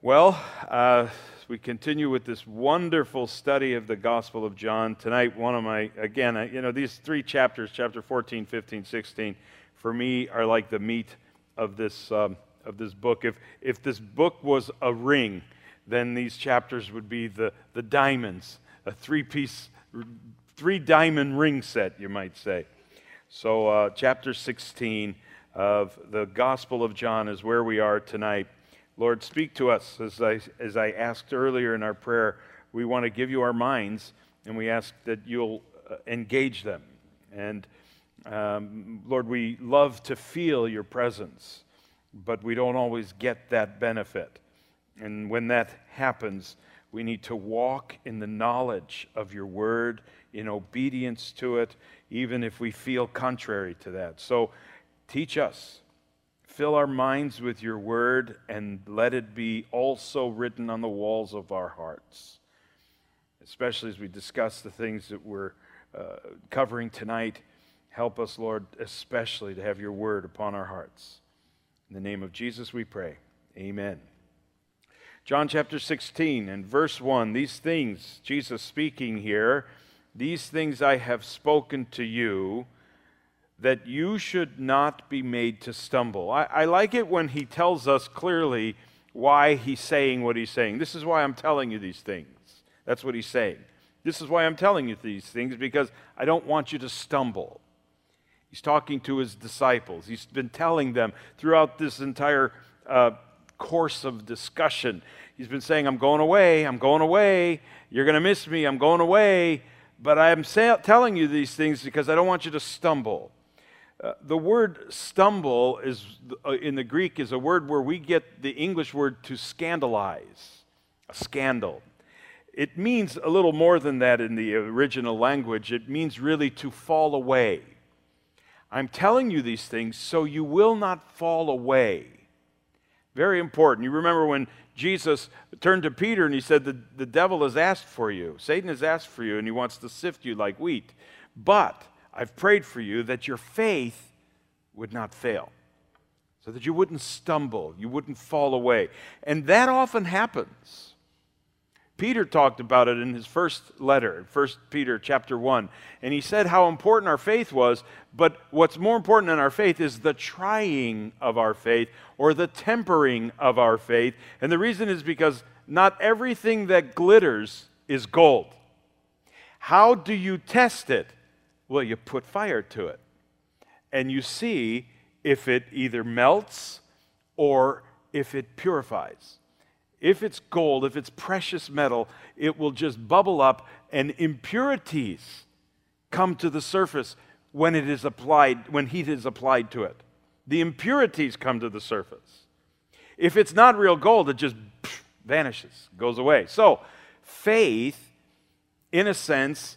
Well, we continue with this wonderful study of the Gospel of John. Tonight, these three chapters, chapter 14, 15, 16, for me are like the meat of this book. If this book was a ring, then these chapters would be the diamonds, a three-diamond ring set, you might say. So chapter 16 of the Gospel of John is where we are tonight. Lord, speak to us. As I asked earlier in our prayer, we want to give you our minds, and we ask that you'll engage them. And Lord, we love to feel your presence, but we don't always get that benefit. And when that happens, we need to walk in the knowledge of your word, in obedience to it, even if we feel contrary to that. So teach us. Fill our minds with your word, and let it be also written on the walls of our hearts, especially as we discuss the things that we're covering tonight. Help us, Lord, especially to have your word upon our hearts. In the name of Jesus we pray. Amen. John chapter 16 and verse 1, these things, Jesus speaking here, these things I have spoken to you, that you should not be made to stumble. I like it when he tells us clearly why he's saying what he's saying. This is why I'm telling you these things. That's what he's saying. This is why I'm telling you these things, because I don't want you to stumble. He's talking to his disciples. He's been telling them throughout this entire course of discussion. He's been saying, I'm going away, you're going to miss me, I'm going away, but I'm telling you these things because I don't want you to stumble. The word stumble is in the Greek is a word where we get the English word to scandalize, a scandal. It means a little more than that in the original language. It means really to fall away. I'm telling you these things so you will not fall away. Very important. You remember when Jesus turned to Peter and he said, the devil has asked for you. Satan has asked for you and he wants to sift you like wheat. But I've prayed for you that your faith would not fail, so that you wouldn't stumble, you wouldn't fall away. And that often happens. Peter talked about it in his first letter, 1 Peter chapter 1, and he said how important our faith was, but what's more important in our faith is the trying of our faith, or the tempering of our faith. And the reason is because not everything that glitters is gold. How do you test it? Well, you put fire to it, and you see if it either melts or if it purifies. If it's gold, if it's precious metal, it will just bubble up, and impurities come to the surface when it is applied, when heat is applied to it. The impurities come to the surface. If it's not real gold, it just vanishes, goes away. So, faith, in a sense,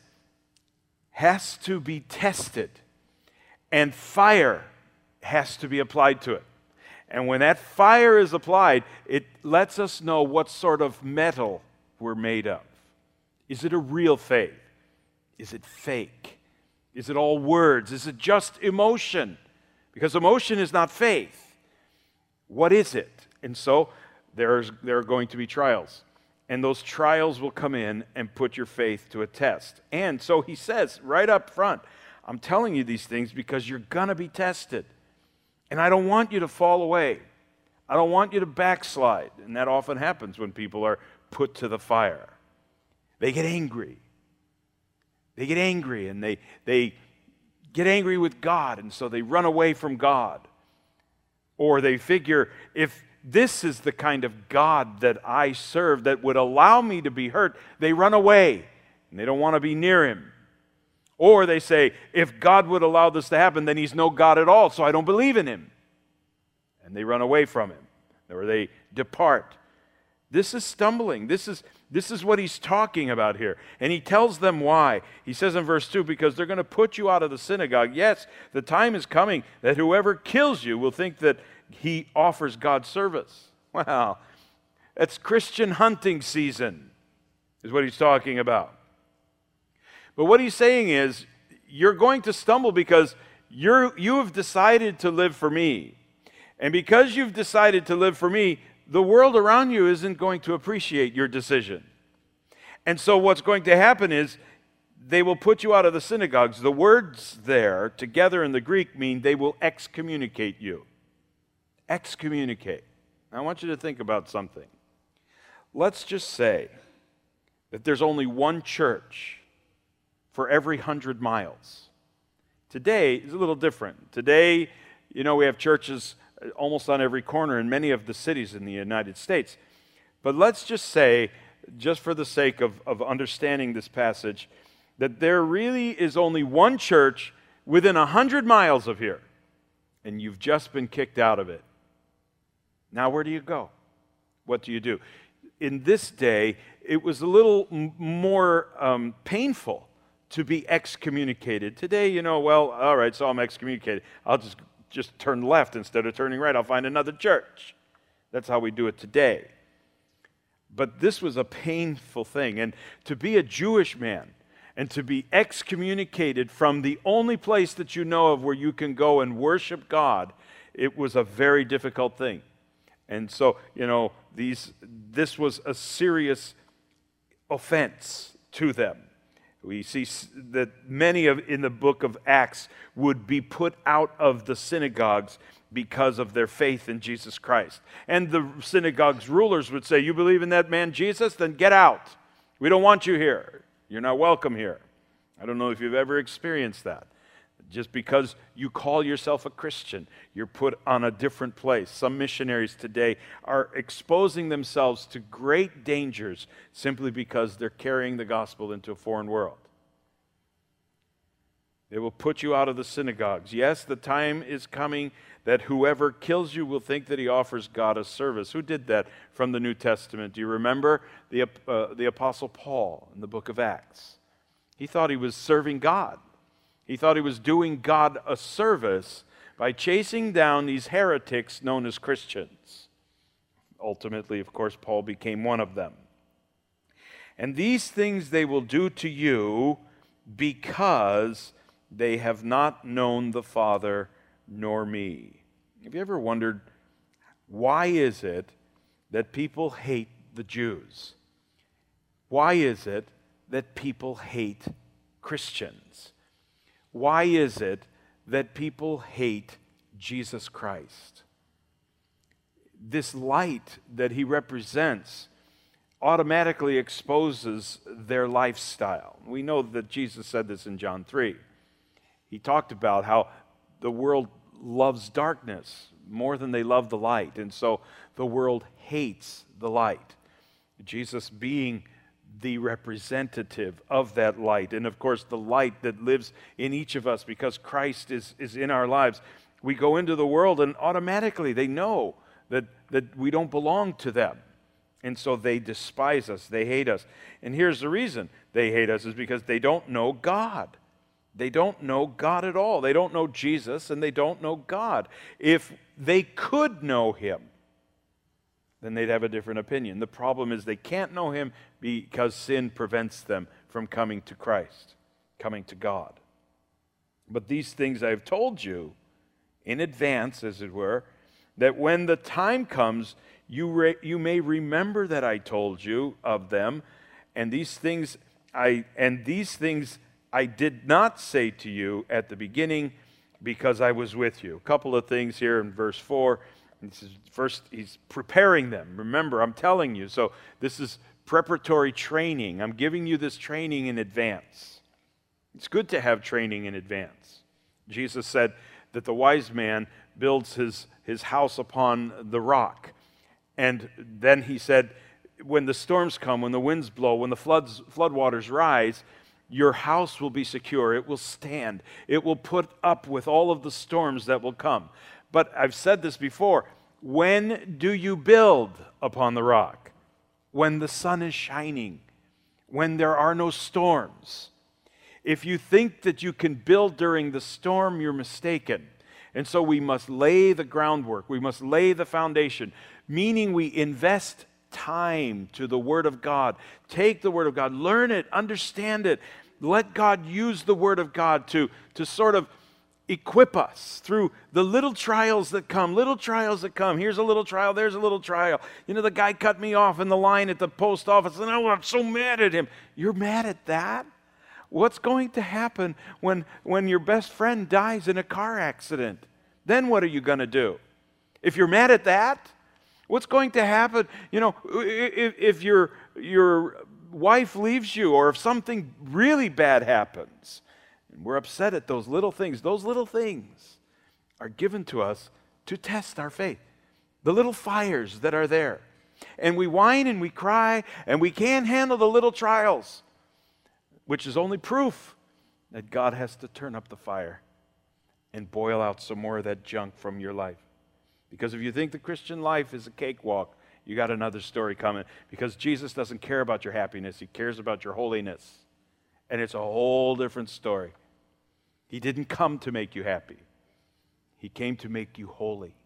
has to be tested, and fire has to be applied to it. And when that fire is applied, it lets us know what sort of metal we're made of. Is it a real faith? Is it fake? Is it all words? Is it just emotion? Because emotion is not faith. What is it? And so there are going to be trials. And those trials will come in and put your faith to a test. And so he says right up front, I'm telling you these things because you're going to be tested. And I don't want you to fall away. I don't want you to backslide. And that often happens when people are put to the fire. They get angry. They get angry, and they get angry with God, and so they run away from God. Or they figure, if this is the kind of God that I serve that would allow me to be hurt, they run away, and they don't want to be near him. Or they say, if God would allow this to happen, then he's no God at all, so I don't believe in him. And they run away from him, or they depart. This is stumbling. This is what he's talking about here. And he tells them why. He says in verse 2, because they're going to put you out of the synagogue. Yes, the time is coming that whoever kills you will think that he offers God service. Wow, that's Christian hunting season, is what he's talking about. But what he's saying is, you're going to stumble because you have decided to live for me. And because you've decided to live for me, the world around you isn't going to appreciate your decision. And so what's going to happen is they will put you out of the synagogues. The words there together in the Greek mean they will excommunicate you. Excommunicate. Now, I want you to think about something. Let's just say that there's only one church for every 100 miles. Today is a little different. Today, we have churches almost on every corner in many of the cities in the United States. But let's just say, just for the sake of understanding this passage, that there really is only one church within 100 miles of here, and you've just been kicked out of it. Now where do you go? What do you do? In this day, it was a little more painful to be excommunicated. Today, well, all right, so I'm excommunicated. I'll just turn left instead of turning right. I'll find another church. That's how we do it today. But this was a painful thing. And to be a Jewish man and to be excommunicated from the only place that you know of where you can go and worship God, it was a very difficult thing. And so, this was a serious offense to them. We see that many in the book of Acts would be put out of the synagogues because of their faith in Jesus Christ. And the synagogue's rulers would say, you believe in that man Jesus? Then get out. We don't want you here. You're not welcome here. I don't know if you've ever experienced that. Just because you call yourself a Christian, you're put on a different place. Some missionaries today are exposing themselves to great dangers simply because they're carrying the gospel into a foreign world. They will put you out of the synagogues. Yes, the time is coming that whoever kills you will think that he offers God a service. Who did that from the New Testament? Do you remember the Apostle Paul in the book of Acts? He thought he was serving God. He thought he was doing God a service by chasing down these heretics known as Christians. Ultimately, of course, Paul became one of them. And these things they will do to you because they have not known the Father nor me. Have you ever wondered, why is it that people hate the Jews? Why is it that people hate Christians? Why is it that people hate Jesus Christ? This light that he represents automatically exposes their lifestyle. We know that Jesus said this in John 3. He talked about how the world loves darkness more than they love the light, and so the world hates the light. Jesus being the representative of that light, and of course the light that lives in each of us because Christ is in our lives. We go into the world and automatically they know that we don't belong to them. And so they despise us, they hate us. And here's the reason they hate us, is because they don't know God. They don't know God at all. They don't know Jesus, and they don't know God. If they could know him, then they'd have a different opinion. The problem is they can't know him because sin prevents them from coming to Christ, coming to God. But these things I have told you in advance, as it were, that when the time comes, you may remember that I told you of them, and these things I did not say to you at the beginning because I was with you. A couple of things here in verse 4. First, he's preparing them. Remember, I'm telling you. So this is preparatory training. I'm giving you this training in advance. It's good to have training in advance. Jesus said that the wise man builds his house upon the rock. And then he said, when the storms come, when the winds blow, when the floodwaters rise, your house will be secure. It will stand. It will put up with all of the storms that will come. But I've said this before. When do you build upon the rock? When the sun is shining. When there are no storms. If you think that you can build during the storm, you're mistaken. And so we must lay the groundwork. We must lay the foundation, meaning we invest time to the Word of God. Take the Word of God, learn it, understand it. Let God use the Word of God to sort of equip us through the little trials that come, little trials that come. Here's a little trial, there's a little trial. You know, the guy cut me off in the line at the post office, and oh, I'm so mad at him. You're mad at that? What's going to happen when your best friend dies in a car accident? Then what are you going to do? If you're mad at that, what's going to happen? You know, if your wife leaves you, or if something really bad happens, and we're upset at those little things are given to us to test our faith. The little fires that are there. And we whine and we cry, and we can't handle the little trials, which is only proof that God has to turn up the fire and boil out some more of that junk from your life. Because if you think the Christian life is a cakewalk, you got another story coming. Because Jesus doesn't care about your happiness, He cares about your holiness. And it's a whole different story. He didn't come to make you happy. He came to make you holy.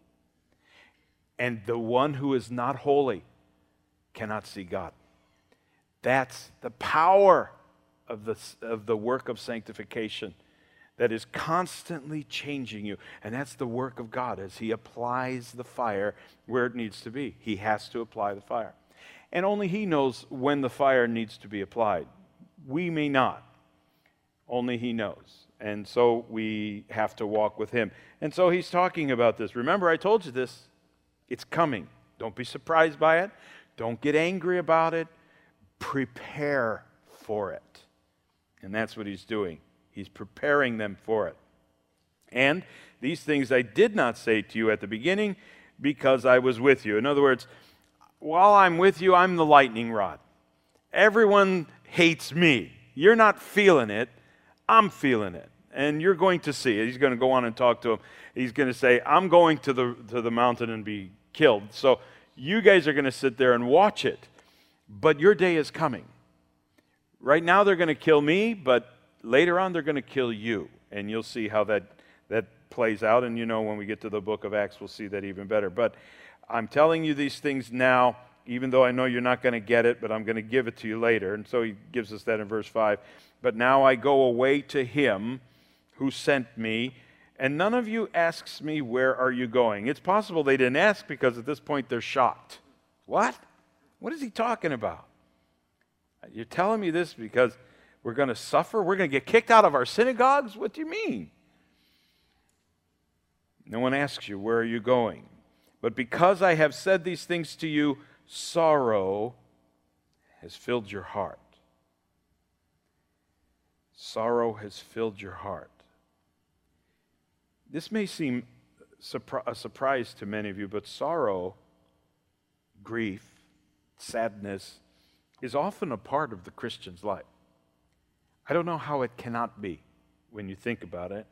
And the one who is not holy cannot see God. That's the power of the work of sanctification that is constantly changing you. And that's the work of God as He applies the fire where it needs to be. He has to apply the fire. And only He knows when the fire needs to be applied. We may not. Only He knows. And so we have to walk with Him. And so He's talking about this. Remember, I told you this. It's coming. Don't be surprised by it. Don't get angry about it. Prepare for it. And that's what He's doing. He's preparing them for it. And these things I did not say to you at the beginning because I was with you. In other words, while I'm with you, I'm the lightning rod. Everyone hates me. You're not feeling it. I'm feeling it. And you're going to see it. He's going to go on and talk to him. He's going to say, I'm going to the mountain and be killed. So you guys are going to sit there and watch it. But your day is coming. Right now they're going to kill me, but later on they're going to kill you. And you'll see how that plays out. And you know, when we get to the book of Acts, we'll see that even better. But I'm telling you these things now, even though I know you're not going to get it, but I'm going to give it to you later. And so he gives us that in verse 5. But now I go away to Him who sent me, and none of you asks me, where are you going? It's possible they didn't ask because at this point they're shocked. What? What is he talking about? You're telling me this because we're going to suffer? We're going to get kicked out of our synagogues? What do you mean? No one asks you, where are you going? But because I have said these things to you, sorrow has filled your heart. Sorrow has filled your heart. This may seem a surprise to many of you, but sorrow, grief, sadness is often a part of the Christian's life. I don't know how it cannot be when you think about it.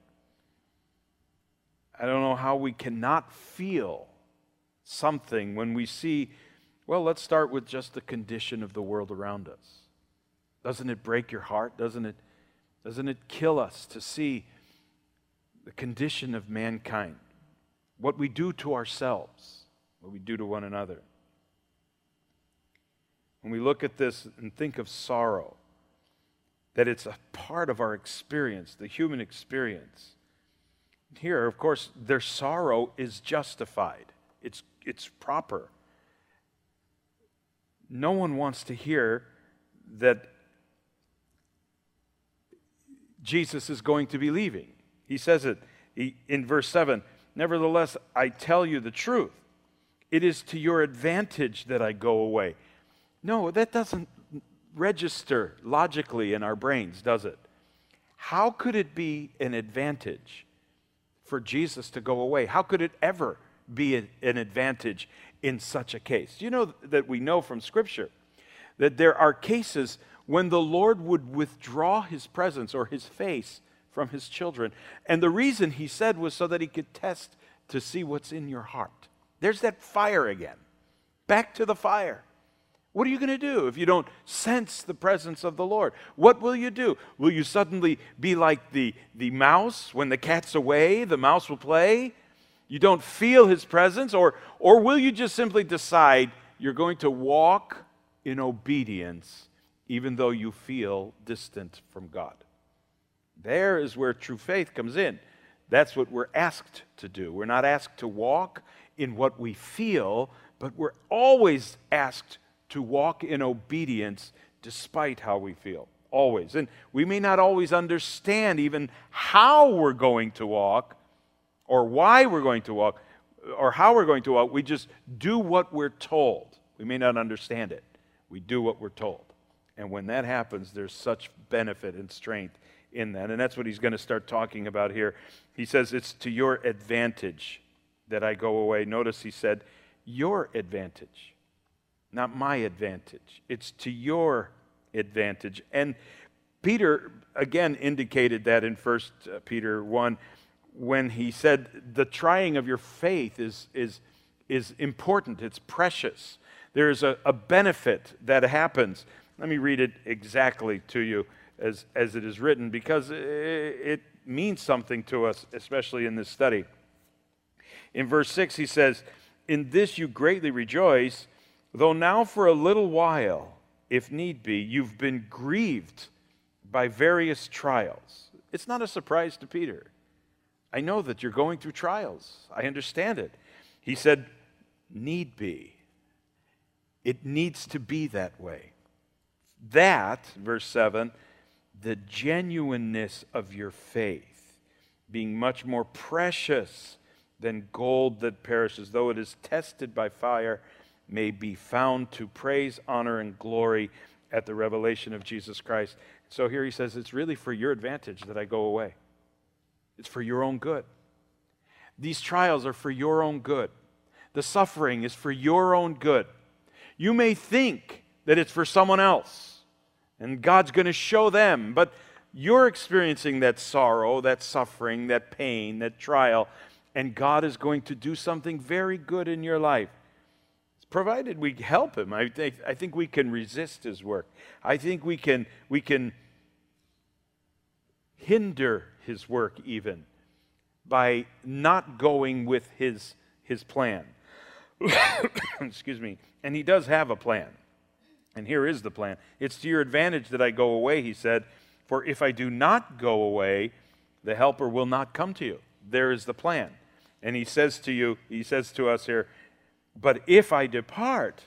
I don't know how we cannot feel something when we see, well, let's start with just the condition of the world around us. Doesn't it break your heart? Doesn't it kill us to see the condition of mankind? What we do to ourselves, what we do to one another. When we look at this and think of sorrow, that it's a part of our experience, the human experience. Here, of course, their sorrow is justified. It's proper. No one wants to hear that Jesus is going to be leaving. He says it in verse 7, nevertheless, I tell you the truth. It is to your advantage that I go away. No, that doesn't register logically in our brains, does it? How could it be an advantage for Jesus to go away? How could it ever be an advantage in such a case? You know that we know from Scripture that there are cases when the Lord would withdraw His presence or His face from His children. And the reason He said was so that He could test to see what's in your heart. There's that fire again. Back to the fire. What are you going to do if you don't sense the presence of the Lord? What will you do? Will you suddenly be like the mouse? When the cat's away, the mouse will play? You don't feel His presence? Or will you just simply decide you're going to walk in obedience even though you feel distant from God? There is where true faith comes in. That's what we're asked to do. We're not asked to walk in what we feel, but we're always asked to walk in obedience despite how we feel. Always. And we may not always understand even how we're going to walk or why we're going to walk or how we're going to walk. We just do what we're told. We may not understand it. We do what we're told. And when that happens, there's such benefit and strength in that. And that's what he's going to start talking about here. He says, it's to your advantage that I go away. Notice he said, your advantage, not my advantage. It's to your advantage. And Peter, again, indicated that in 1 Peter 1 when he said the trying of your faith is important. It's precious. There's a benefit that happens. Let me read it exactly to you as it is written, because it means something to us, especially in this study. In verse 6, he says, in this you greatly rejoice, though now for a little while, if need be, you've been grieved by various trials. It's not a surprise to Peter. I know that you're going through trials. I understand it. He said, need be. It needs to be that way. That, verse 7, the genuineness of your faith, being much more precious than gold that perishes, though it is tested by fire, may be found to praise, honor, and glory at the revelation of Jesus Christ. So here he says, it's really for your advantage that I go away. It's for your own good. These trials are for your own good. The suffering is for your own good. You may think that it's for someone else, and God's going to show them, but you're experiencing that sorrow, that suffering, that pain, that trial, and God is going to do something very good in your life. Provided we help him. I think we can resist his work. I think we can hinder his work even by not going with his plan. Excuse me. And he does have a plan. And here is the plan. It's to your advantage that I go away, he said, for if I do not go away, the helper will not come to you. There is the plan. And he says to us here, but if I depart,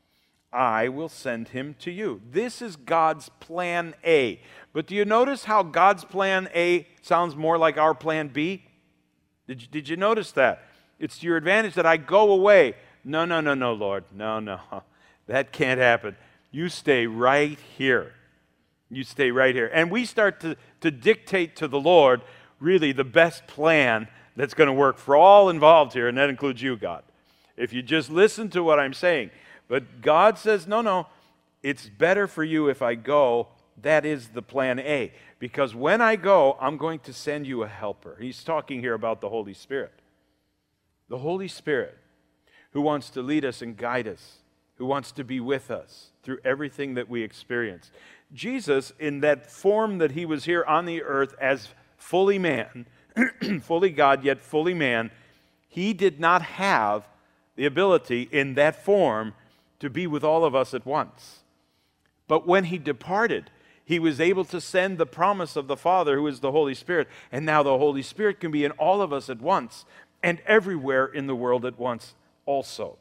I will send him to you. This is God's plan A. But do you notice how God's plan A sounds more like our plan B? Did you notice that? It's to your advantage that I go away. No, Lord. No. That can't happen. You stay right here. You stay right here. And we start to dictate to the Lord really the best plan that's going to work for all involved here, and that includes you, God. If you just listen to what I'm saying. But God says, no, it's better for you if I go. That is the plan A. Because when I go, I'm going to send you a helper. He's talking here about the Holy Spirit. The Holy Spirit who wants to lead us and guide us, who wants to be with us through everything that we experience. Jesus, in that form that he was here on the earth as fully man, fully God, yet fully man, he did not have the ability in that form to be with all of us at once. But when he departed, he was able to send the promise of the Father, who is the Holy Spirit. And now the Holy Spirit can be in all of us at once and everywhere in the world at once also.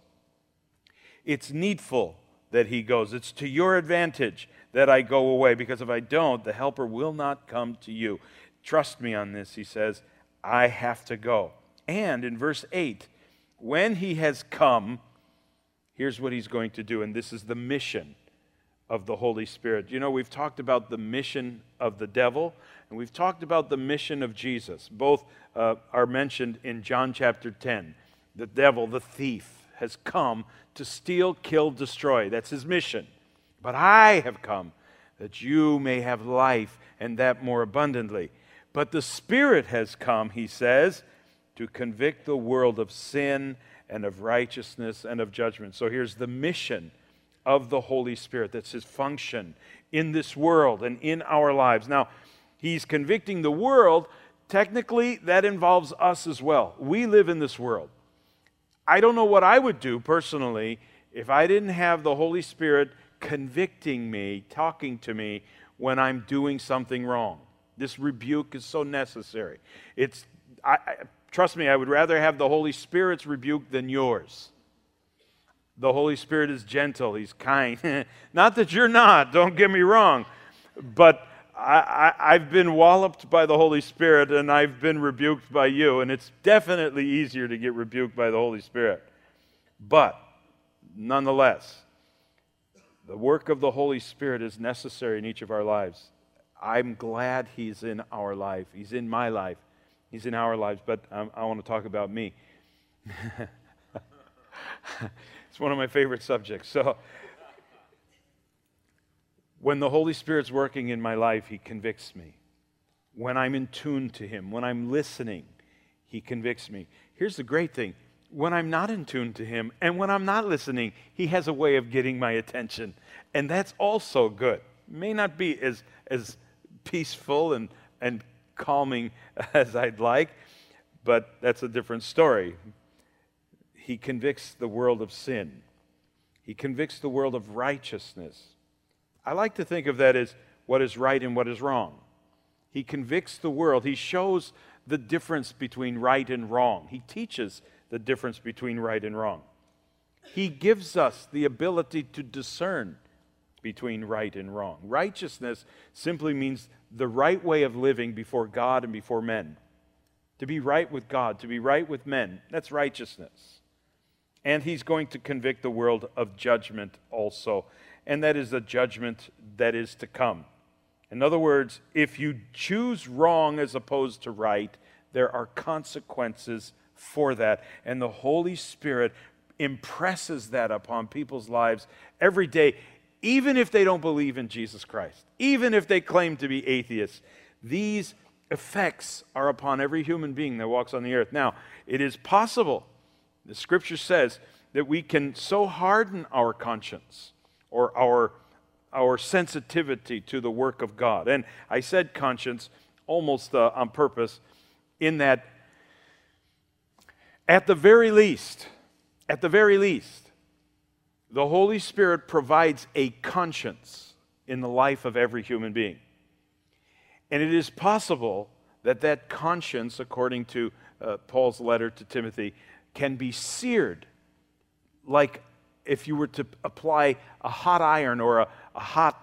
It's needful that he goes. It's to your advantage that I go away, because if I don't, the helper will not come to you. Trust me on this, he says. I have to go. And in verse 8, when he has come, here's what he's going to do, and this is the mission of the Holy Spirit. You know, we've talked about the mission of the devil, and we've talked about the mission of Jesus. Both are mentioned in John chapter 10. The devil, the thief, has come to steal, kill, destroy. That's his mission. But I have come that you may have life, and that more abundantly. But the Spirit has come, he says, to convict the world of sin and of righteousness and of judgment. So here's the mission of the Holy Spirit. That's his function in this world and in our lives. Now, he's convicting the world. Technically, that involves us as well. We live in this world. I don't know what I would do personally if I didn't have the Holy Spirit convicting me, talking to me when I'm doing something wrong. This rebuke is so necessary. It's Trust me, I would rather have the Holy Spirit's rebuke than yours. The Holy Spirit is gentle. He's kind. Not that you're not, don't get me wrong. But I've been walloped by the Holy Spirit, and I've been rebuked by you, and it's definitely easier to get rebuked by the Holy Spirit. But, nonetheless, the work of the Holy Spirit is necessary in each of our lives. I'm glad He's in our life. He's in my life. He's in our lives, but I want to talk about me. It's one of my favorite subjects. So, when the Holy Spirit's working in my life, He convicts me. When I'm in tune to Him, when I'm listening, He convicts me. Here's the great thing. When I'm not in tune to Him and when I'm not listening, He has a way of getting my attention. And that's also good. It may not be as peaceful and calming as I'd like, but that's a different story. He convicts the world of sin. He convicts the world of righteousness. I like to think of that as what is right and what is wrong. He convicts the world. He shows the difference between right and wrong. He teaches the difference between right and wrong. He gives us the ability to discern between right and wrong. Righteousness simply means the right way of living before God and before men. To be right with God, to be right with men, that's righteousness. And He's going to convict the world of judgment also. And that is the judgment that is to come. In other words, if you choose wrong as opposed to right, there are consequences for that. And the Holy Spirit impresses that upon people's lives every day, even if they don't believe in Jesus Christ, even if they claim to be atheists. These effects are upon every human being that walks on the earth. Now, it is possible, the Scripture says, that we can so harden our conscience or our sensitivity to the work of God. And I said conscience almost on purpose, in that at the very least, the Holy Spirit provides a conscience in the life of every human being. And it is possible that that conscience, according to Paul's letter to Timothy, can be seared, like if you were to apply a hot iron or a hot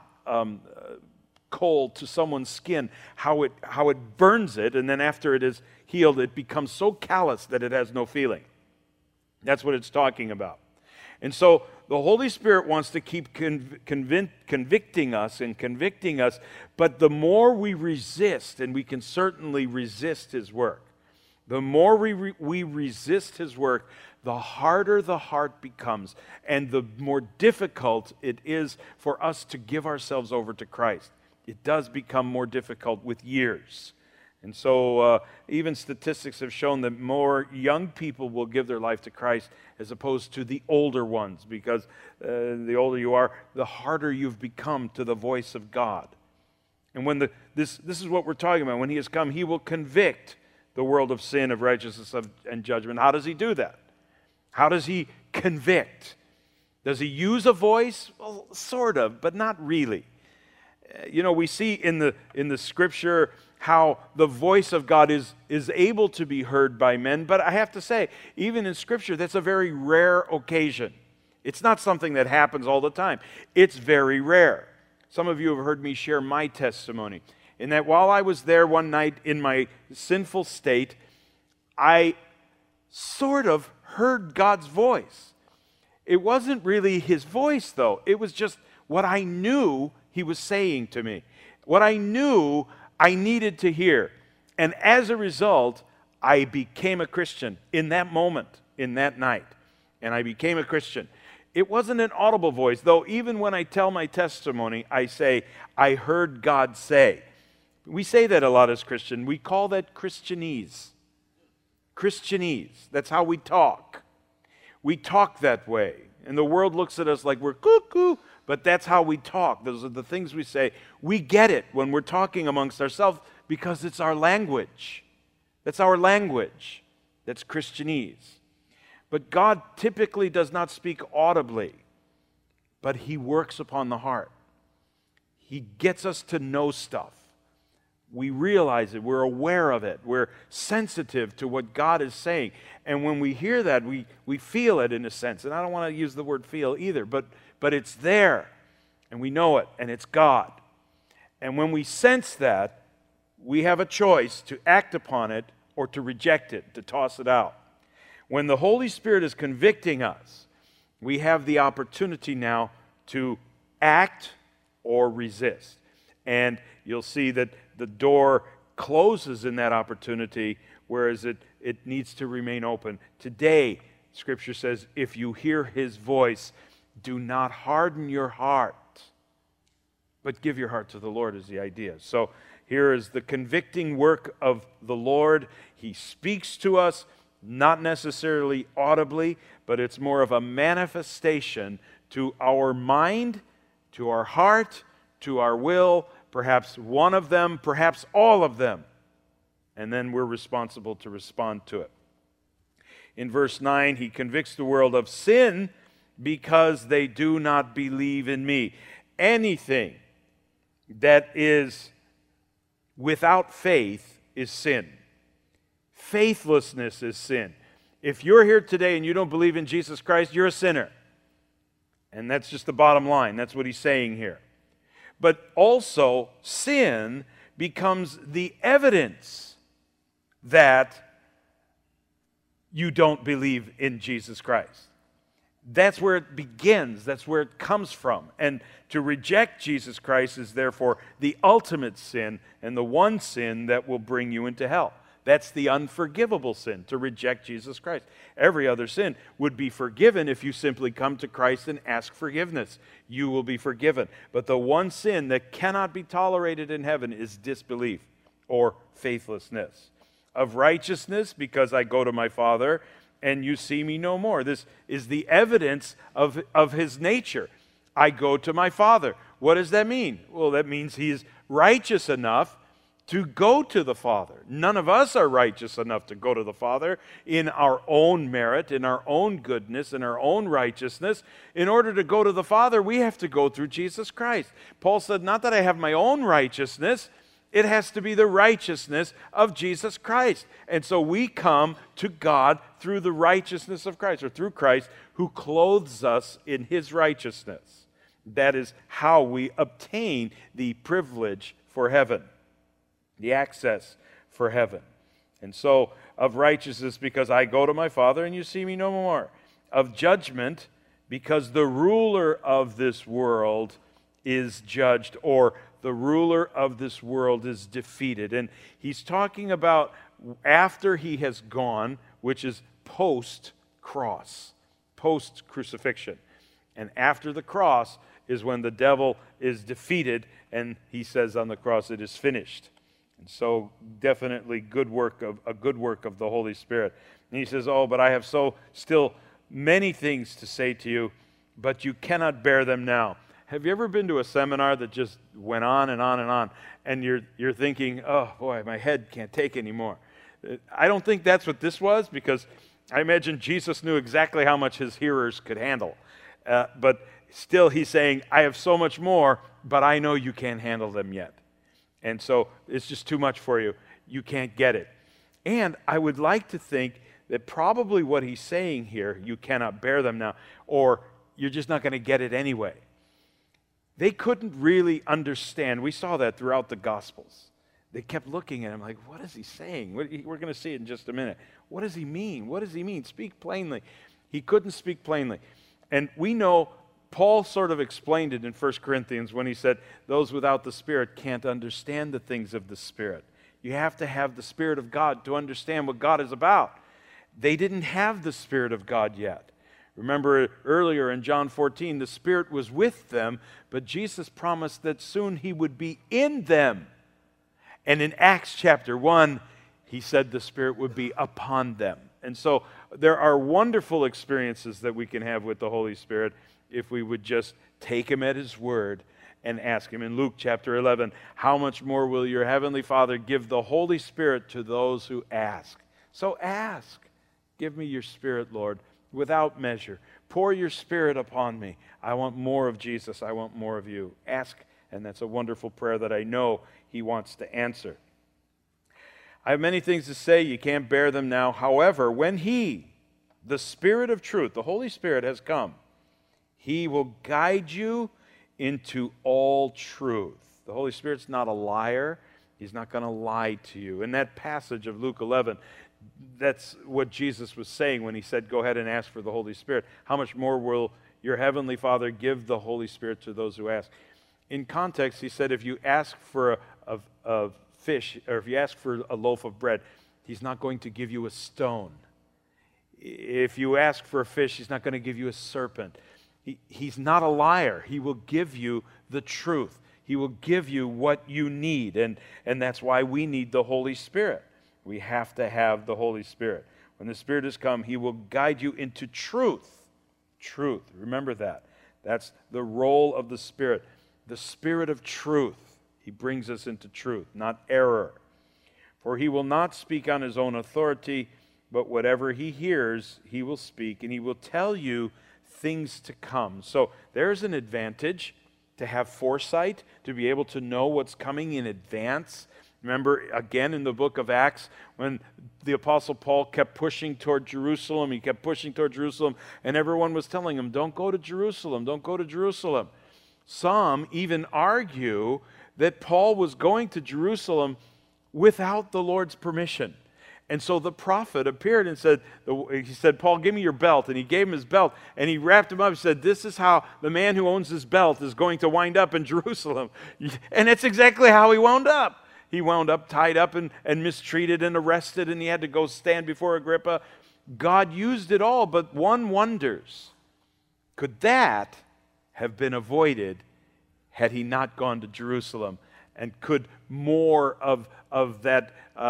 coal to someone's skin, how it burns it, and then after it is healed, it becomes so callous that it has no feeling. That's what it's talking about. And so the Holy Spirit wants to keep convicting us, but the more we resist, and we can certainly resist His work, the more we resist His work, the harder the heart becomes, and the more difficult it is for us to give ourselves over to Christ. It does become more difficult with years. And so even statistics have shown that more young people will give their life to Christ as opposed to the older ones, because the older you are, the harder you've become to the voice of God. And when this is what we're talking about. When He has come, He will convict the world of sin, of righteousness, and judgment. How does He do that? How does He convict? Does He use a voice? Well, sort of, but not really. You know, we see in the Scripture how the voice of God is able to be heard by men, but I have to say, even in Scripture, that's a very rare occasion. It's not something that happens all the time. It's very rare. Some of you have heard me share my testimony, in that while I was there one night in my sinful state, I sort of heard God's voice. It wasn't really His voice, though. It was just what I knew He was saying to me, what I knew I needed to hear. And as a result, I became a Christian in that moment, in that night. And I became a Christian. It wasn't an audible voice, though even when I tell my testimony, I say, I heard God say. We say that a lot as Christian. We call that Christianese. Christianese. That's how we talk. We talk that way. And the world looks at us like we're cuckoo, but that's how we talk. Those are the things we say. We get it when we're talking amongst ourselves because it's our language. That's our language. That's Christianese. But God typically does not speak audibly, but He works upon the heart. He gets us to know stuff. We realize it. We're aware of it. We're sensitive to what God is saying. And when we hear that, we feel it in a sense. And I don't want to use the word feel either, but it's there. And we know it, and it's God. And when we sense that, we have a choice to act upon it or to reject it, to toss it out. When the Holy Spirit is convicting us, we have the opportunity now to act or resist. And you'll see that the door closes in that opportunity, whereas it needs to remain open. Today, Scripture says, if you hear His voice, do not harden your heart, but give your heart to the Lord is the idea. So here is the convicting work of the Lord. He speaks to us, not necessarily audibly, but it's more of a manifestation to our mind, to our heart, to our will, perhaps one of them, perhaps all of them. And then we're responsible to respond to it. In verse 9, He convicts the world of sin because they do not believe in me. Anything that is without faith is sin. Faithlessness is sin. If you're here today and you don't believe in Jesus Christ, you're a sinner. And that's just the bottom line. That's what He's saying here. But also, sin becomes the evidence that you don't believe in Jesus Christ. That's where it begins. That's where it comes from. And to reject Jesus Christ is therefore the ultimate sin and the one sin that will bring you into hell. That's the unforgivable sin, to reject Jesus Christ. Every other sin would be forgiven if you simply come to Christ and ask forgiveness. You will be forgiven. But the one sin that cannot be tolerated in heaven is disbelief or faithlessness. Of righteousness, because I go to my Father and you see me no more. This is the evidence of His nature. I go to my Father. What does that mean? Well, that means He is righteous enough to go to the Father. None of us are righteous enough to go to the Father in our own merit, in our own goodness, in our own righteousness. In order to go to the Father, we have to go through Jesus Christ. Paul said, not that I have my own righteousness, it has to be the righteousness of Jesus Christ. And so we come to God through the righteousness of Christ, or through Christ, who clothes us in His righteousness. That is how we obtain the privilege for heaven, the access for heaven. And so, of righteousness, because I go to my Father and you see me no more. Of judgment, because the ruler of this world is judged, or the ruler of this world is defeated. And he's talking about after He has gone, which is post-cross, post-crucifixion. And after the cross is when the devil is defeated, and He says on the cross, it is finished. And so definitely a good work of the Holy Spirit. And He says, oh, but I have still many things to say to you, but you cannot bear them now. Have you ever been to a seminar that just went on and on and on, and you're thinking, oh boy, my head can't take anymore? I don't think that's what this was, because I imagine Jesus knew exactly how much His hearers could handle. But still He's saying, I have so much more, but I know you can't handle them yet. And so it's just too much for you. You can't get it. And I would like to think that probably what He's saying here, you cannot bear them now, or you're just not going to get it anyway. They couldn't really understand. We saw that throughout the Gospels. They kept looking at Him like, what is He saying? We're going to see it in just a minute. What does He mean? What does He mean? Speak plainly. He couldn't speak plainly. And we know Paul sort of explained it in 1 Corinthians when he said, those without the Spirit can't understand the things of the Spirit. You have to have the Spirit of God to understand what God is about. They didn't have the Spirit of God yet. Remember earlier in John 14, the Spirit was with them, but Jesus promised that soon He would be in them. And in Acts chapter 1, He said the Spirit would be upon them. And so there are wonderful experiences that we can have with the Holy Spirit if we would just take Him at His word and ask Him. In Luke chapter 11, how much more will your heavenly Father give the Holy Spirit to those who ask? So ask. Give me your Spirit, Lord, without measure. Pour your Spirit upon me. I want more of Jesus. I want more of you. Ask And that's a wonderful prayer that I know He wants to answer. I have many things to say. You can't bear them now. However, when He, the Spirit of truth, the Holy Spirit has come, He will guide you into all truth. The Holy Spirit's not a liar. He's not going to lie to you. In that passage of Luke 11, that's what Jesus was saying when He said, go ahead and ask for the Holy Spirit. How much more will your Heavenly Father give the Holy Spirit to those who ask? In context, He said, if you ask for a fish, or if you ask for a loaf of bread, He's not going to give you a stone. If you ask for a fish, He's not going to give you a serpent. He's not a liar. He will give you the truth. He will give you what you need, and that's why we need the Holy Spirit. We have to have the Holy Spirit. When the Spirit has come, He will guide you into truth. Truth. Remember that. That's the role of the Spirit. The Spirit of truth. He brings us into truth, not error. For He will not speak on His own authority, but whatever He hears, He will speak, and He will tell you things to come. So there's an advantage to have foresight, to be able to know what's coming in advance. Remember, again, in the book of Acts, when the Apostle Paul kept pushing toward Jerusalem, he kept pushing toward Jerusalem, and everyone was telling him, don't go to Jerusalem, don't go to Jerusalem. Some even argue that Paul was going to Jerusalem without the Lord's permission. And so the prophet appeared and said, Paul, give me your belt. And he gave him his belt, and he wrapped him up and said, this is how the man who owns this belt is going to wind up in Jerusalem. And that's exactly how he wound up. He wound up tied up and mistreated and arrested, and he had to go stand before Agrippa. God used it all, but one wonders, could that have been avoided had he not gone to Jerusalem? And could more of that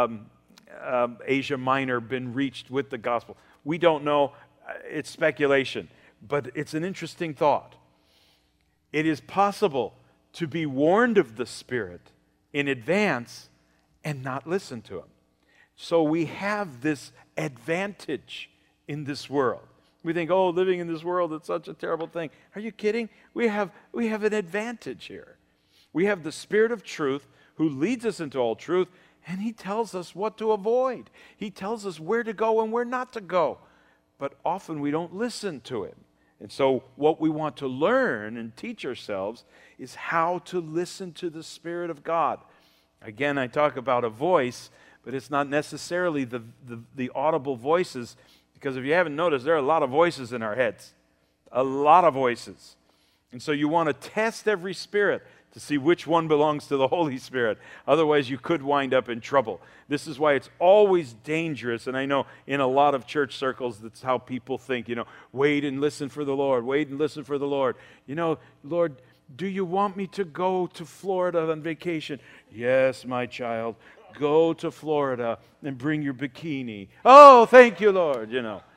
Asia Minor been reached with the gospel? We don't know. It's speculation, but it's an interesting thought. It is possible to be warned of the Spirit in advance and not listen to Him. So we have this advantage in this world. We think, oh, living in this world, it's such a terrible thing. Are you kidding? We have an advantage here. We have the Spirit of truth who leads us into all truth, and He tells us what to avoid. He tells us where to go and where not to go. But often we don't listen to Him. And so what we want to learn and teach ourselves is how to listen to the Spirit of God. Again, I talk about a voice, but it's not necessarily the audible voices, because if you haven't noticed, there are a lot of voices in our heads. A lot of voices. And so you want to test every spirit to see which one belongs to the Holy Spirit. Otherwise, you could wind up in trouble. This is why it's always dangerous, and I know in a lot of church circles, that's how people think, wait and listen for the Lord, wait and listen for the Lord. Lord, do you want me to go to Florida on vacation? Yes, my child, go to Florida and bring your bikini. Oh, thank you, Lord,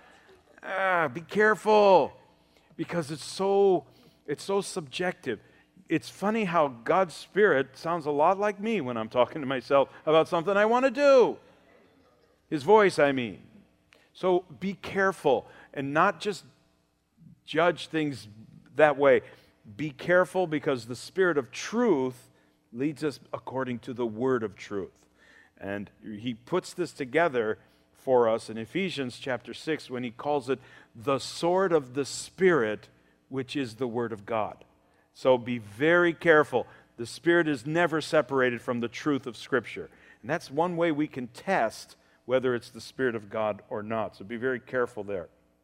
Be careful, because it's so subjective. It's funny how God's Spirit sounds a lot like me when I'm talking to myself about something I want to do. His voice, I mean. So be careful and not just judge things that way. Be careful, because the Spirit of truth leads us according to the word of truth. And He puts this together for us in Ephesians chapter 6 when He calls it the sword of the Spirit, which is the word of God. So be very careful. The Spirit is never separated from the truth of Scripture. And that's one way we can test whether it's the Spirit of God or not. So be very careful there.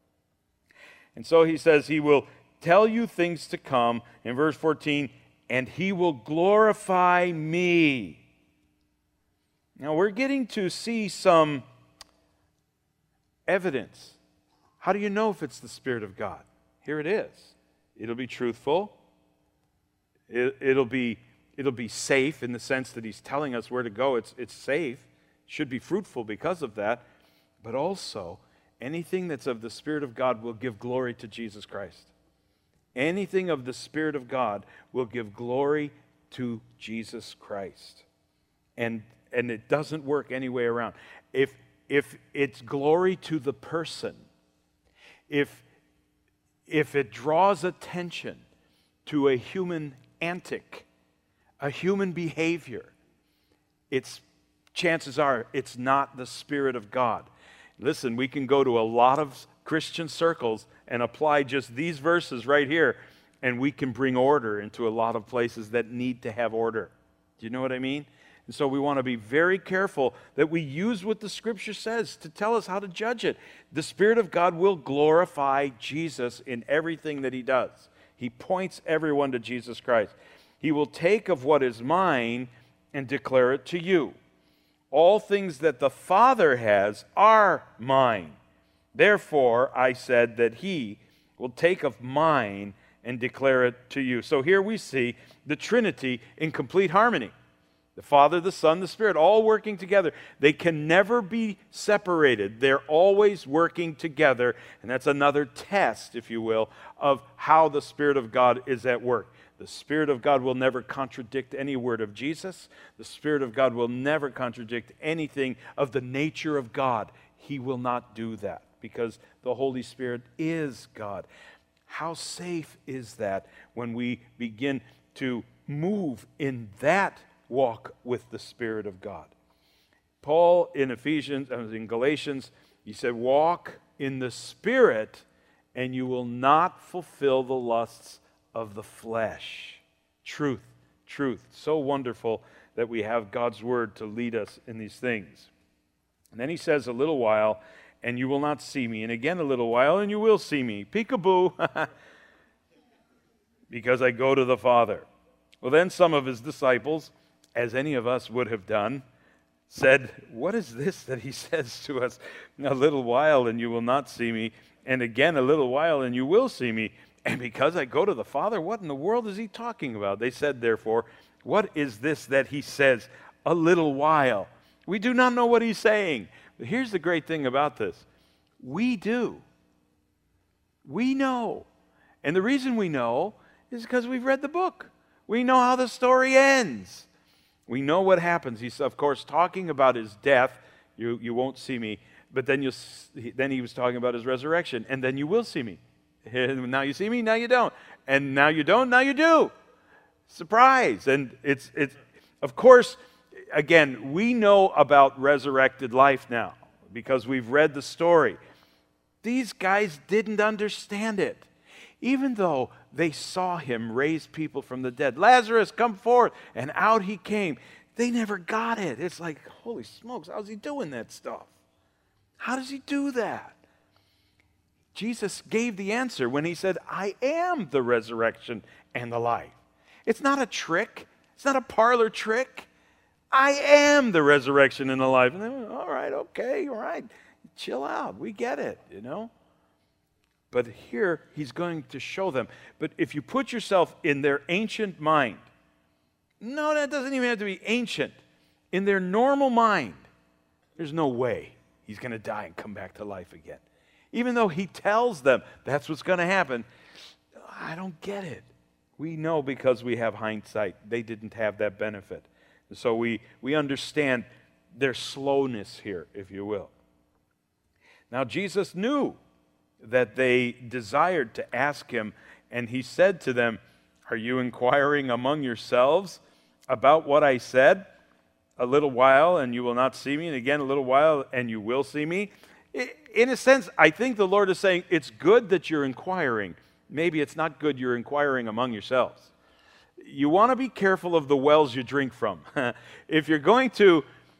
And so He says He will tell you things to come. In verse 14, and He will glorify me. Now we're getting to see some evidence. How do you know if it's the Spirit of God? Here it is. It'll be truthful. It'll be safe in the sense that He's telling us where to go. It's safe. It should be fruitful because of that. But also, anything that's of the Spirit of God will give glory to Jesus Christ. Anything of the Spirit of God will give glory to Jesus Christ. And it doesn't work any way around. If it's glory to the person, if it draws attention to a human antic, a human behavior, chances are it's not the Spirit of God. Listen, we can go to a lot of Christian circles and apply just these verses right here, and we can bring order into a lot of places that need to have order. Do you know what I mean? And so we want to be very careful that we use what the Scripture says to tell us how to judge it. The Spirit of God will glorify Jesus in everything that He does. He points everyone to Jesus Christ. He will take of what is mine and declare it to you. All things that the Father has are mine. Therefore, I said that He will take of mine and declare it to you. So here we see the Trinity in complete harmony. The Father, the Son, the Spirit, all working together. They can never be separated. They're always working together. And that's another test, if you will, of how the Spirit of God is at work. The Spirit of God will never contradict any word of Jesus. The Spirit of God will never contradict anything of the nature of God. He will not do that because the Holy Spirit is God. How safe is that when we begin to move in that walk with the Spirit of God? Paul in Galatians, he said, walk in the Spirit and you will not fulfill the lusts of the flesh. Truth. So wonderful that we have God's Word to lead us in these things. And then he says, a little while, and you will not see me. And again, a little while, and you will see me. Peekaboo. Because I go to the Father. Well, then some of his disciples, as any of us would have done, said, what is this that he says to us? A little while, and you will not see me. And again, a little while, and you will see me. And because I go to the Father, what in the world is he talking about? They said, therefore, what is this that he says, a little while? We do not know what he's saying. But here's the great thing about this. We do. We know. And the reason we know is because we've read the book. We know how the story ends. We know what happens. He's, of course, talking about his death. You won't see me. But then he was talking about his resurrection. And then you will see me. Now you see me, now you don't. And now you don't, now you do. Surprise. And it's of course, again, we know about resurrected life now because we've read the story. These guys didn't understand it. Even though they saw him raise people from the dead. Lazarus, come forth. And out he came. They never got it. It's like, holy smokes, how's he doing that stuff? How does he do that? Jesus gave the answer when he said, I am the resurrection and the life. It's not a trick. It's not a parlor trick. I am the resurrection and the life. And then, all right, okay, all right. Chill out. We get it, you know. But here he's going to show them. But if you put yourself in their ancient mind, no, that doesn't even have to be ancient. In their normal mind, there's no way he's going to die and come back to life again. Even though he tells them that's what's going to happen, I don't get it. We know because we have hindsight. They didn't have that benefit. So we understand their slowness here, if you will. Now, Jesus knew that they desired to ask him, and he said to them, are you inquiring among yourselves about what I said? A little while, and you will not see me, and again, a little while, and you will see me. In a sense, I think the Lord is saying, it's good that you're inquiring. Maybe it's not good you're inquiring among yourselves. You want to be careful of the wells you drink from. If you're going to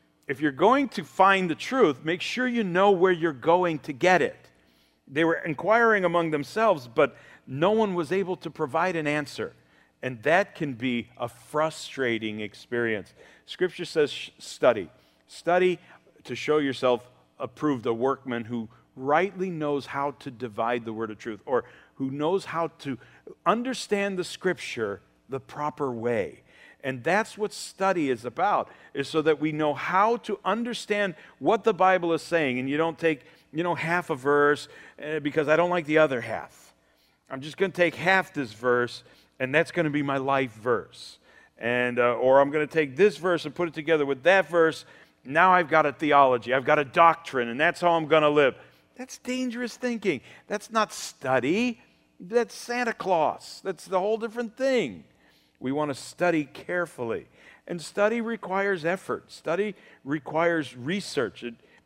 find the truth, make sure you know where you're going to get it. They were inquiring among themselves, but no one was able to provide an answer. And that can be a frustrating experience. Scripture says study. Study to show yourself approved, a workman who rightly knows how to divide the word of truth, or who knows how to understand the Scripture the proper way. And that's what study is about, is so that we know how to understand what the Bible is saying. And you don't take, half a verse because I don't like the other half. I'm just going to take half this verse, and that's going to be my life verse. And or I'm going to take this verse and put it together with that verse. Now I've got a theology, I've got a doctrine, and that's how I'm going to live. That's dangerous thinking. That's not study. That's Santa Claus. That's the whole different thing. We want to study carefully. And study requires effort. Study requires research.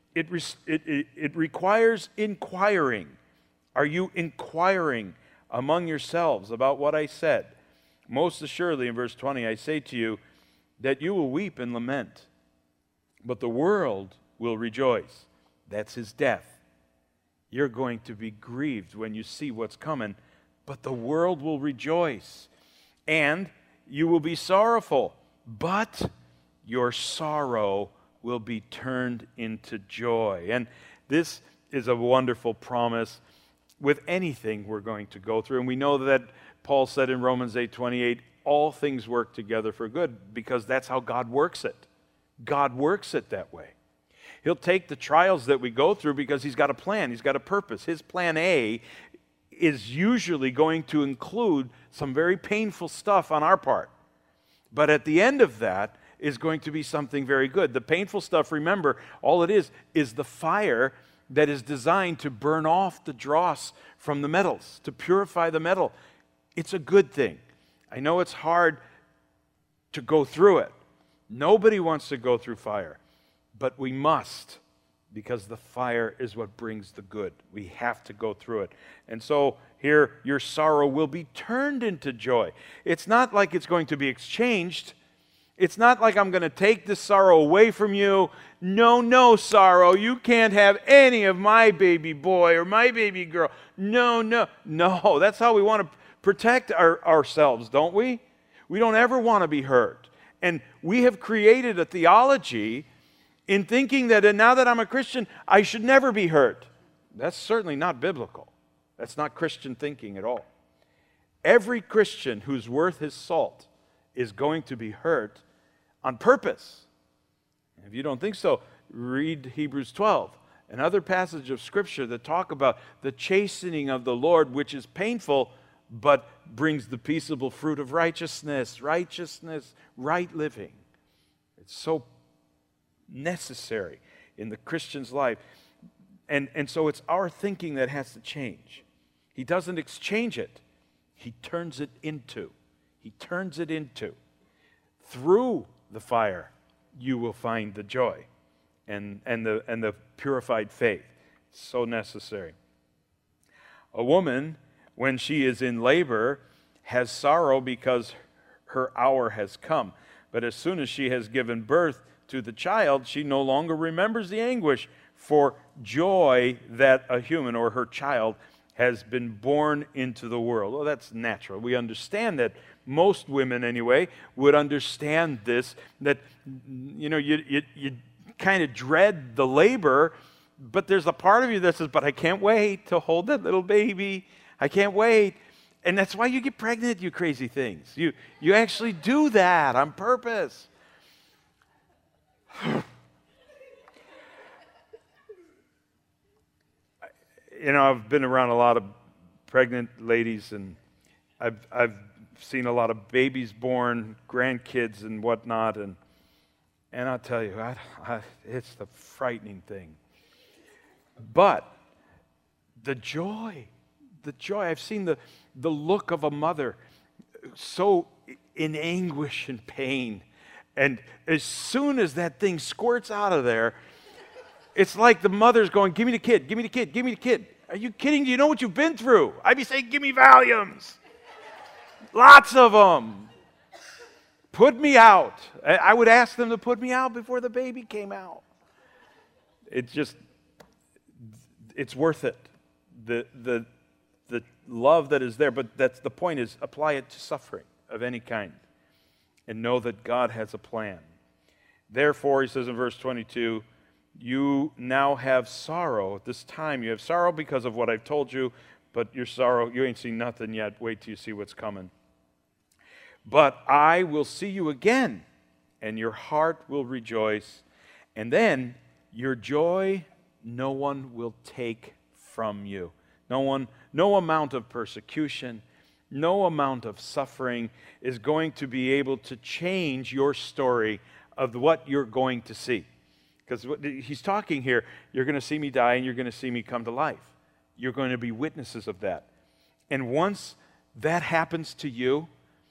It requires inquiring. Are you inquiring among yourselves about what I said? Most assuredly, in verse 20, I say to you that you will weep and lament, but the world will rejoice. That's his death. You're going to be grieved when you see what's coming, but the world will rejoice. And you will be sorrowful, but your sorrow will be turned into joy. And this is a wonderful promise with anything we're going to go through. And we know that Paul said in Romans 8:28, all things work together for good, because that's how God works it. God works it that way. He'll take the trials that we go through because he's got a plan, he's got a purpose. His plan A is usually going to include some very painful stuff on our part. But at the end of that is going to be something very good. The painful stuff, remember, all it is the fire that is designed to burn off the dross from the metals, to purify the metal. It's a good thing. I know it's hard to go through it. Nobody wants to go through fire, but we must, because the fire is what brings the good. We have to go through it. And so here, your sorrow will be turned into joy. It's not like it's going to be exchanged. It's not like I'm going to take this sorrow away from you. No, sorrow. You can't have any of my baby boy or my baby girl. No. That's how we want to protect ourselves, don't we? We don't ever want to be hurt. And we have created a theology in thinking that now that I'm a Christian, I should never be hurt. That's certainly not biblical. That's not Christian thinking at all. Every Christian who's worth his salt is going to be hurt on purpose. If you don't think so, read Hebrews 12, another passage of Scripture that talk about the chastening of the Lord, which is painful, but brings the peaceable fruit of righteousness, right living. It's so necessary in the Christian's life. And so it's our thinking that has to change. He doesn't exchange it. He turns it into. Through the fire, you will find the joy and the purified faith. So necessary. A woman, when she is in labor, has sorrow because her hour has come. But as soon as she has given birth to the child, she no longer remembers the anguish for joy that a human or her child has been born into the world. Well, that's natural. We understand that. Most women, anyway, would understand this, that, you kind of dread the labor, but there's a part of you that says, but I can't wait to hold that little baby. I can't wait. And that's why you get pregnant, you crazy things. You actually do that on purpose. I've been around a lot of pregnant ladies, and I've seen a lot of babies born, grandkids and whatnot, and I'll tell you, it's the frightening thing. But the joy, I've seen the look of a mother so in anguish and pain, and as soon as that thing squirts out of there, it's like the mother's going, give me the kid, give me the kid, give me the kid. Are you kidding? Do you know what you've been through? I'd be saying, give me Valiums. Lots of them. Put me out. I would ask them to put me out before the baby came out. It's worth it. The love that is there, but that's the point, is apply it to suffering of any kind and know that God has a plan. Therefore, he says in verse 22, you now have sorrow. At this time you have sorrow because of what I've told you, but your sorrow, you ain't seen nothing yet. Wait till you see what's coming. But I will see you again, and your heart will rejoice, and then your joy no one will take from you. No amount of persecution, no amount of suffering is going to be able to change your story of what you're going to see. Because he's talking here, you're going to see me die and you're going to see me come to life. You're going to be witnesses of that. And once that happens to you,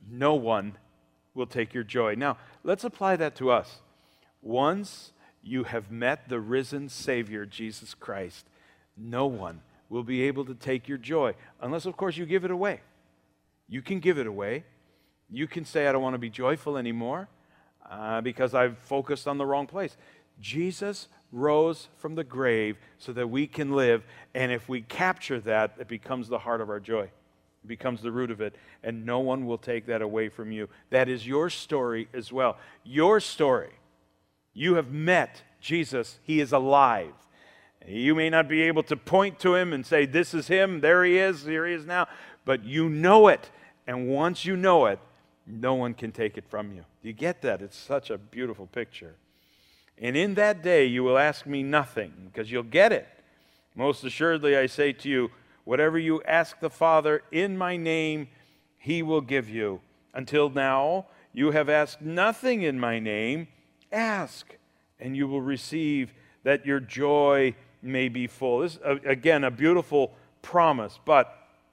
no one will take your joy. Now, let's apply that to us. Once you have met the risen Savior, Jesus Christ, no one will be able to take your joy, unless, of course, you give it away. You can give it away. You can say, I don't want to be joyful anymore because I've focused on the wrong place. Jesus rose from the grave so that we can live, and if we capture that, it becomes the heart of our joy. It becomes the root of it, and no one will take that away from you. That is your story as well. Your story. You have met Jesus. He is alive. You may not be able to point to him and say, this is him, there he is, here he is now, but you know it, and once you know it, no one can take it from you. You get that? It's such a beautiful picture. And in that day you will ask me nothing, because you'll get it. Most assuredly I say to you, whatever you ask the Father in my name, he will give you. Until now you have asked nothing in my name. Ask, and you will receive, that your joy may be full. This is, again, a beautiful promise. But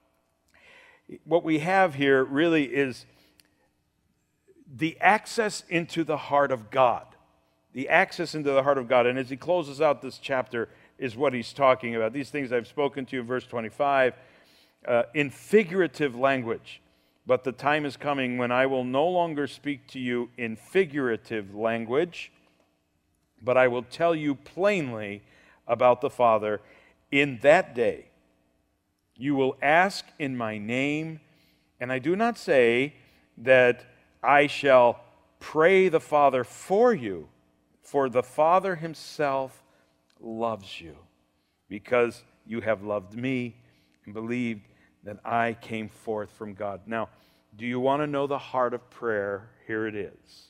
what we have here really is the access into the heart of God. The access into the heart of God. And as he closes out this chapter is what he's talking about. These things I've spoken to you in verse 25 in figurative language. But the time is coming when I will no longer speak to you in figurative language, but I will tell you plainly about the Father. In that day you will ask in my name, and I do not say that I shall pray the Father for you, for the Father himself loves you, because you have loved me and believed that I came forth from God. Now, do you want to know the heart of prayer? Here it is.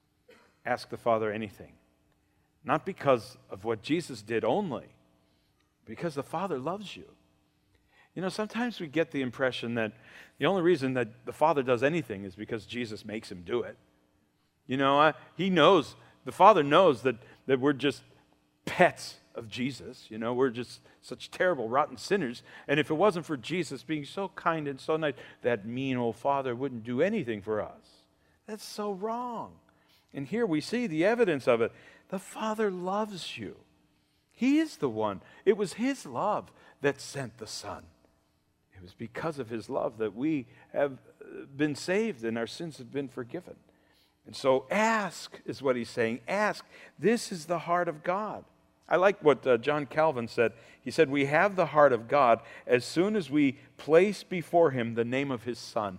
Ask the Father anything. Not because of what Jesus did only, because the Father loves you. You know, sometimes we get the impression that the only reason that the Father does anything is because Jesus makes him do it. You know, he knows, the Father knows that we're just pets of Jesus. You know, we're just such terrible, rotten sinners. And if it wasn't for Jesus being so kind and so nice, that mean old Father wouldn't do anything for us. That's so wrong. And here we see the evidence of it. The Father loves you. He is the one. It was his love that sent the Son. It was because of his love that we have been saved and our sins have been forgiven. And so ask is what he's saying. Ask. This is the heart of God. I like what John Calvin said. He said, we have the heart of God as soon as we place before him the name of his Son.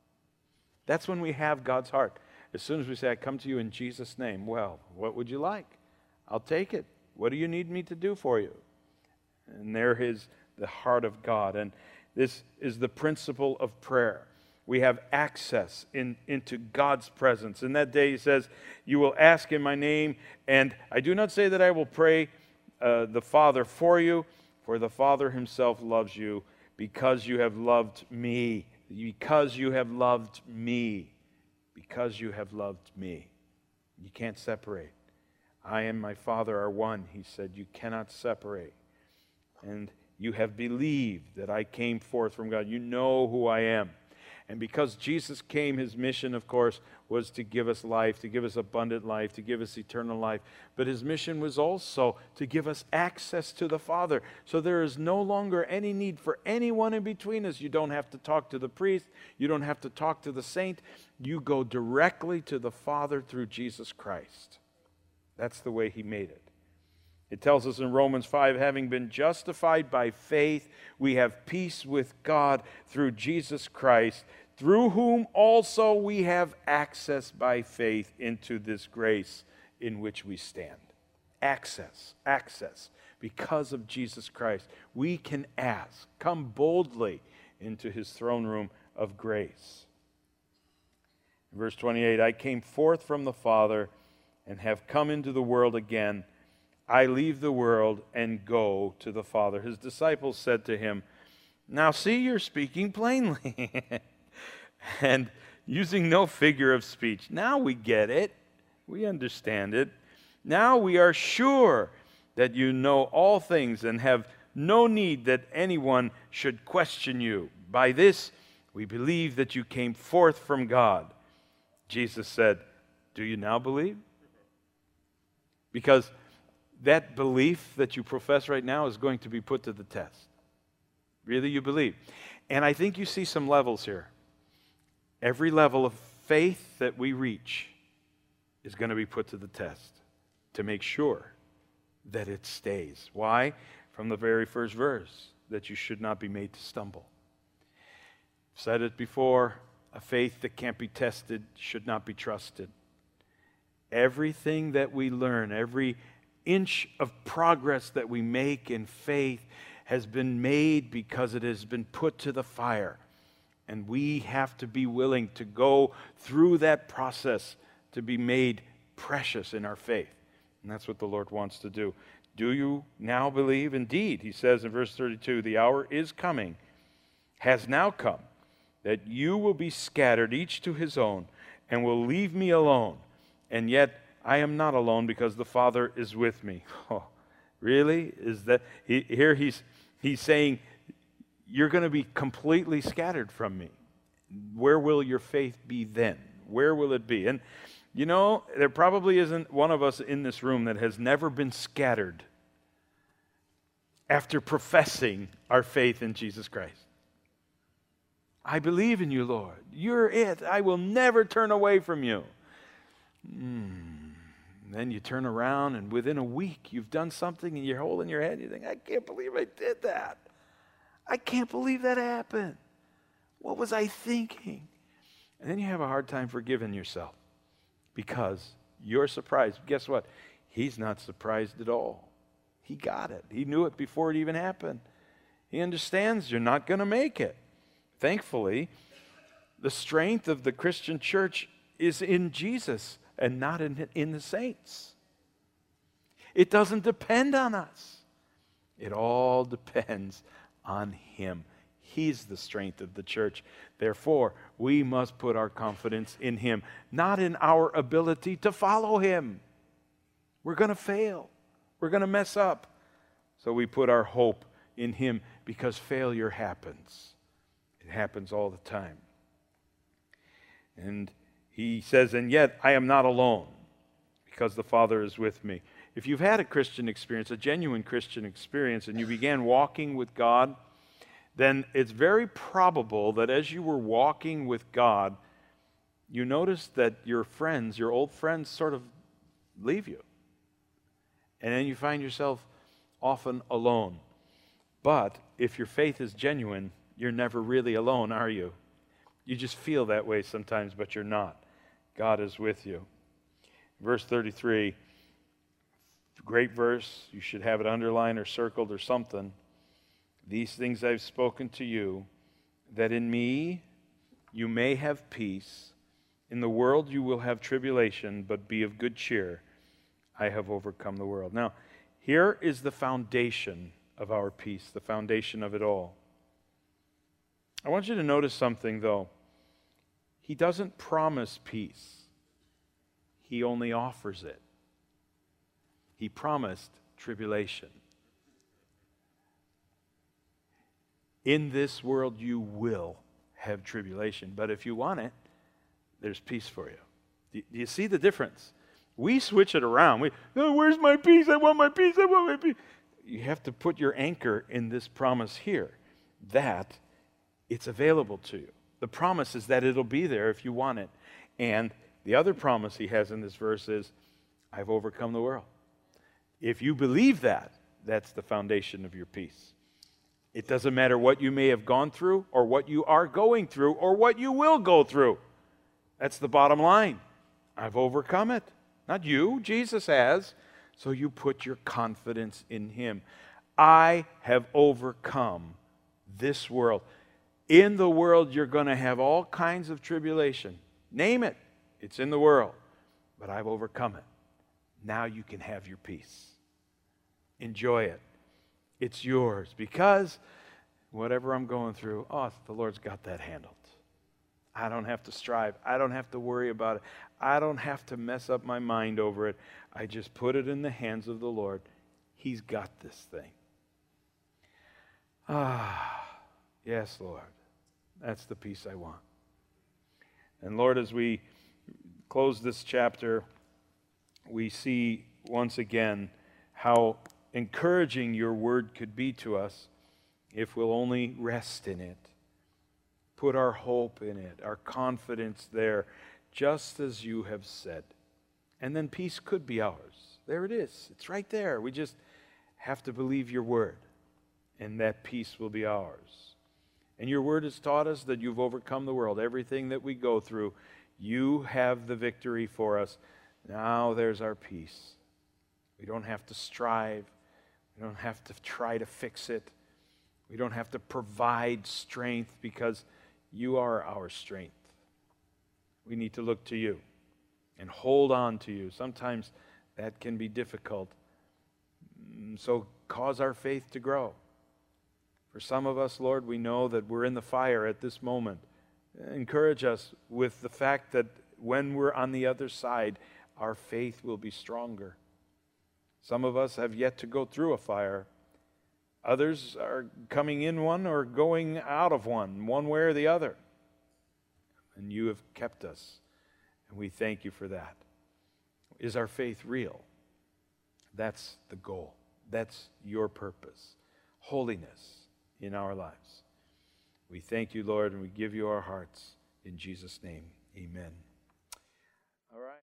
That's when we have God's heart. As soon as we say, I come to you in Jesus' name, well, what would you like? I'll take it. What do you need me to do for you? And there is the heart of God. And this is the principle of prayer. We have access into God's presence. In that day, he says, you will ask in my name, and I do not say that I will pray the Father for you, for the Father himself loves you, because you have loved me. Because you have loved me. Because you have loved me. You can't separate. I and my Father are one, he said. You cannot separate. And you have believed that I came forth from God. You know who I am. And because Jesus came, his mission, of course, was to give us life, to give us abundant life, to give us eternal life. But his mission was also to give us access to the Father. So there is no longer any need for anyone in between us. You don't have to talk to the priest. You don't have to talk to the saint. You go directly to the Father through Jesus Christ. That's the way he made it. It tells us in Romans 5, having been justified by faith, we have peace with God through Jesus Christ, through whom also we have access by faith into this grace in which we stand. Access. Because of Jesus Christ, we can ask, come boldly into his throne room of grace. Verse 28, I came forth from the Father and have come into the world again. I leave the world and go to the Father. His disciples said to him, now see, you're speaking plainly and using no figure of speech. Now we get it. We understand it. Now we are sure that you know all things and have no need that anyone should question you. By this We believe that you came forth from God. Jesus said, do you now believe? Because that belief that you profess right now is going to be put to the test. Really, you believe. And I think you see some levels here. Every level of faith that we reach is going to be put to the test to make sure that it stays. Why? From the very first verse, that you should not be made to stumble. I've said it before, a faith that can't be tested should not be trusted. Everything that we learn, every inch of progress that we make in faith has been made because it has been put to the fire. And we have to be willing to go through that process to be made precious in our faith. And that's what the Lord wants to do. Do you now believe? Indeed, he says in verse 32, the hour is coming, has now come, that you will be scattered, each to his own, and will leave me alone. And yet I am not alone because the Father is with me. Oh, really? Is that here he's saying, you're going to be completely scattered from me. Where will your faith be then? Where will it be? And you know, there probably isn't one of us in this room that has never been scattered after professing our faith in Jesus Christ. I believe in you, Lord. You're it. I will never turn away from you. Then you turn around and within a week you've done something and you're holding your head. You think, I can't believe I did that. I can't believe that happened. What was I thinking? And then you have a hard time forgiving yourself because you're surprised. Guess what? He's not surprised at all. He got it. He knew it before it even happened. He understands you're not going to make it. Thankfully, the strength of the Christian church is in Jesus and not in the saints. It doesn't depend on us. It all depends on him. He's the strength of the church. Therefore, we must put our confidence in him, not in our ability to follow him. We're going to fail. We're going to mess up. So we put our hope in him because failure happens. It happens all the time. And he says, and yet I am not alone because the Father is with me. If you've had a Christian experience, a genuine Christian experience, and you began walking with God, then it's very probable that as you were walking with God, you noticed that your friends, your old friends, sort of leave you. And then you find yourself often alone. But if your faith is genuine, you're never really alone, are you? You just feel that way sometimes, but you're not. God is with you. Verse 33, great verse. You should have it underlined or circled or something. These things I've spoken to you, that in me you may have peace. In the world you will have tribulation, but be of good cheer. I have overcome the world. Now, here is the foundation of our peace, the foundation of it all. I want you to notice something, though. He doesn't promise peace. He only offers it. He promised tribulation. In this world you will have tribulation, but if you want it, there's peace for you. Do you see the difference? We switch it around. Oh, where's my peace? I want my peace. I want my peace. You have to put your anchor in this promise here, that it's available to you. The promise is that it'll be there if you want it. And the other promise he has in this verse is, I've overcome the world. If you believe that, that's the foundation of your peace. It doesn't matter what you may have gone through or what you are going through or what you will go through. That's the bottom line. I've overcome it. Not you, Jesus has. So you put your confidence in him. I have overcome this world. In the world, you're going to have all kinds of tribulation. Name it. It's in the world. But I've overcome it. Now you can have your peace. Enjoy it. It's yours. Because whatever I'm going through, the Lord's got that handled. I don't have to strive. I don't have to worry about it. I don't have to mess up my mind over it. I just put it in the hands of the Lord. He's got this thing. Yes, Lord. That's the peace I want. And Lord, as we close this chapter, we see once again how encouraging your word could be to us if we'll only rest in it, put our hope in it, our confidence there, just as you have said. And then peace could be ours. There it is. It's right there. We just have to believe your word, and that peace will be ours. And your word has taught us that you've overcome the world. Everything that we go through, you have the victory for us. Now there's our peace. We don't have to strive. We don't have to try to fix it. We don't have to provide strength because you are our strength. We need to look to you and hold on to you. Sometimes that can be difficult. So cause our faith to grow. For some of us, Lord, we know that we're in the fire at this moment. Encourage us with the fact that when we're on the other side, our faith will be stronger. Some of us have yet to go through a fire. Others are coming in one or going out of one way or the other. And you have kept us, and we thank you for that. Is our faith real? That's the goal. That's your purpose. Holiness in our lives. We thank you, Lord, and we give you our hearts. In Jesus' name, amen. All right.